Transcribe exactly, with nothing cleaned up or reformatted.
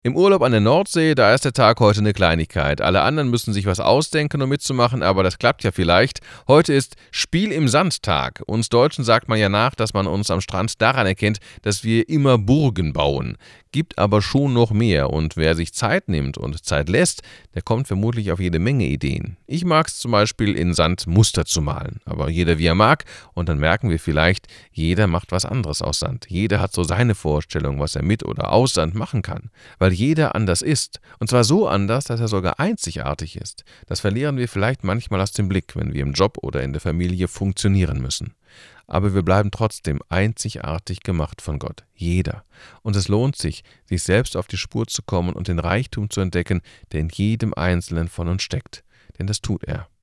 Im Urlaub an der Nordsee, da ist der Tag heute eine Kleinigkeit. Alle anderen müssen sich was ausdenken, um mitzumachen, aber das klappt ja vielleicht. Heute ist Spiel im Sand-Tag. Uns Deutschen sagt man ja nach, dass man uns am Strand daran erkennt, dass wir immer Burgen bauen. Gibt aber schon noch mehr und wer sich Zeit nimmt und Zeit lässt, der kommt vermutlich auf jede Menge Ideen. Ich mag es zum Beispiel, in Sand Muster zu malen, aber jeder wie er mag und dann merken wir vielleicht, jeder macht was anderes aus Sand. Jeder hat so seine Vorstellung, was er mit oder aus Sand machen kann, weil jeder anders ist und zwar so anders, dass er sogar einzigartig ist. Das verlieren wir vielleicht manchmal aus dem Blick, wenn wir im Job oder in der Familie funktionieren müssen. Aber wir bleiben trotzdem einzigartig gemacht von Gott, jeder. Und es lohnt sich, sich selbst auf die Spur zu kommen und den Reichtum zu entdecken, der in jedem Einzelnen von uns steckt. Denn das tut er.